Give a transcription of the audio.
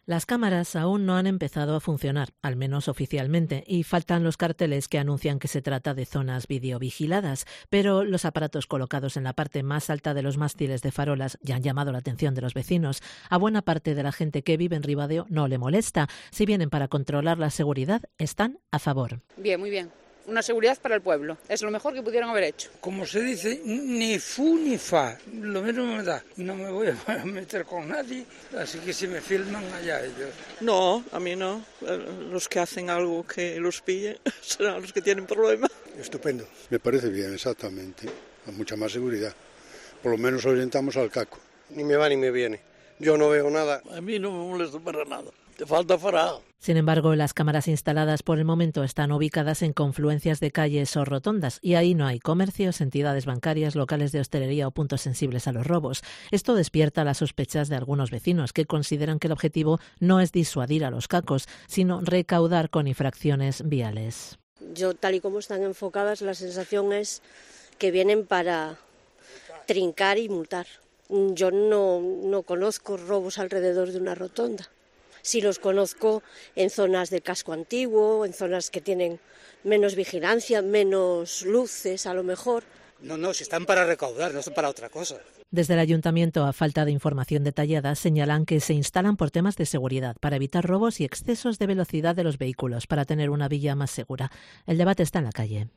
Las cámaras aún no han empezado a funcionar, al menos oficialmente, y faltan los carteles que anuncian que se trata de zonas videovigiladas, pero los aparatos colocados en la parte más alta de los mástiles de farolas ya han llamado la atención de los vecinos. A buena parte de la gente que vive en Ribadeo no le molesta. Si vienen para controlar la seguridad, están a favor. Bien, muy bien. Una seguridad para el pueblo. Es lo mejor que pudieron haber hecho. Como se dice, ni fu ni fa. Lo mismo me da. No me voy a meter con nadie, así que si me filman allá ellos. No, a mí no. Los que hacen algo que los pille serán los que tienen problemas. Estupendo. Me parece bien, exactamente. Con mucha más seguridad. Por lo menos orientamos al caco. Ni me va ni me viene. Yo no veo nada. A mí no me molesta para nada. Te falta farao. Sin embargo, las cámaras instaladas por el momento están ubicadas en confluencias de calles o rotondas y ahí no hay comercios, entidades bancarias, locales de hostelería o puntos sensibles a los robos. Esto despierta las sospechas de algunos vecinos que consideran que el objetivo no es disuadir a los cacos, sino recaudar con infracciones viales. Yo, tal y como están enfocadas, la sensación es que vienen para trincar y multar. Yo no conozco robos alrededor de una rotonda. Sí los conozco en zonas del casco antiguo, en zonas que tienen menos vigilancia, menos luces a lo mejor. No, si están para recaudar, no son para otra cosa. Desde el ayuntamiento, a falta de información detallada, señalan que se instalan por temas de seguridad, para evitar robos y excesos de velocidad de los vehículos, para tener una vía más segura. El debate está en la calle.